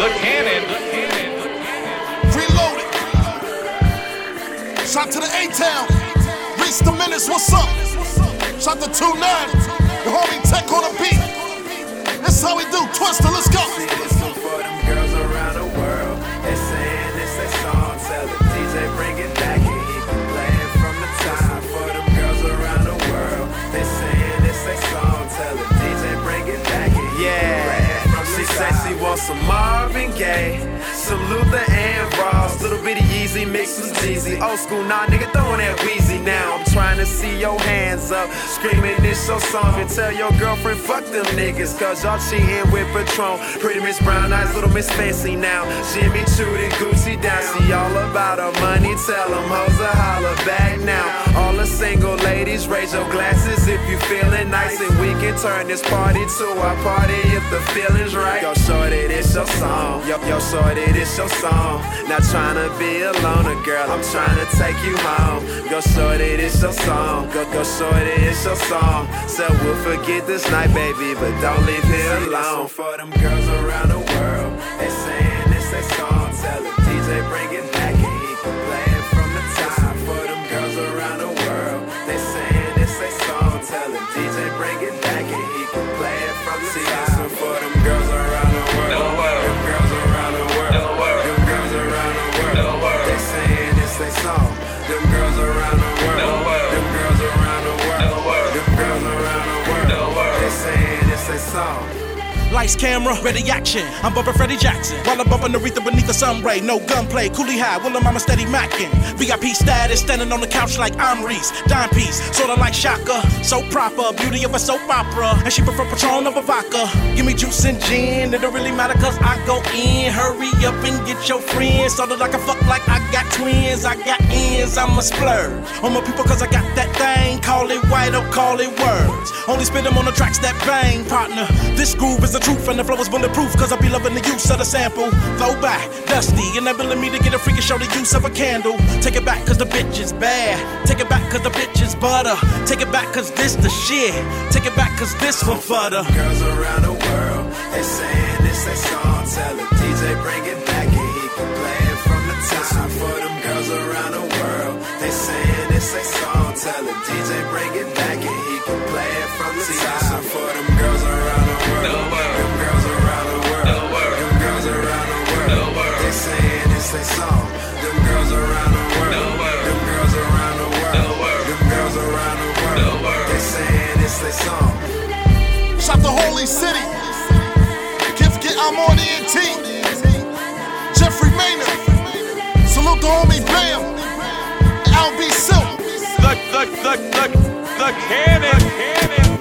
The Cannon. Reloaded. Shout to the A-Town. Reach the minutes, what's up? Shout to 2-9. The homie Tech on the beat. This is how we do. Twister, let's go. See this one for them girls around the world. They saying this a song. Tell the DJ bring it back and he can play it from the top. For them girls around the world. They saying this a song. Tell the DJ bring it back and he can play it from the top. She said she wants some Marvin Gaye, some Luther and Ross, little bitty Yeezy mixed with Jeezy. Old school, nah nigga throwing that Weezy now. I'm trying to see your hands up, screaming this your song, and tell your girlfriend fuck them niggas, cause y'all cheating with Patron. Pretty Miss Brown Eyes, little Miss Fancy now. Jimmy Choo and Gucci down, see all about her money. Tell them hoes to holler back now. All the single ladies, raise your glasses if you feeling nice, and we can turn this party to a party if the feeling's right. Yo shorty, this your song. Yo shorty, this your song. Not trying to be a loner, girl, I'm trying to take you home. Go shorty, this your song. Go shorty, it's your song. So we'll forget this night, baby, but don't leave here alone. For them girls around the world, they saying this a song. Tell the DJ bring it back and he can play it from the top. For them girls around the world, they saying this a song. Tell the DJ bring it back and he can play it from the top. For them girls around the world, them girls around the world, them girls around the world, they saying this a song. Them girls around the world, them girls around the world, them girls around the world, they saying this a song. Lights, camera, ready, action. I'm bumping Freddie Jackson while I'm bumping Aretha beneath the sun ray. No gunplay, coolie high, Will Mama steady macking. VIP status, standing on the couch like I'm Reese. Dime piece, sorta like Shaka. So proper, beauty of a soap opera. And she prefer Patron over vodka. Give me juice and gin, it don't really matter cause I go in. Hurry up and get your friends. So that I can fuck like I got twins. I got ends, I'm a splurge on my people cause I got that thing. Call it white or call it words. Only spit them on the tracks that bang, partner. This groove is the truth and the flow is bulletproof cause I be loving the use of the sample. Throwback, dusty, enabling me to get a freaking show the use of a candle. Take it back cause the bitch is bad. Take it back cause the bitch is butter. Take it back cause this the shit. Take it back cause this one further. Girls around the world, they saying this a song. Tell the DJ bring it back and he can play it from the top. For them girls around the world, they saying this a song. Tell the DJ bring it back and he can play it from the top. For them girls around the world, them girls around the world, them girls around the world, they saying this a song. Them girls around the world, them girls around the world, them girls around the world, they saying this a song. Shout to Holy City. Get I'm on ENT. Jeffrey Maynard. Salute the homie Bam. LB Silk. The Cannon.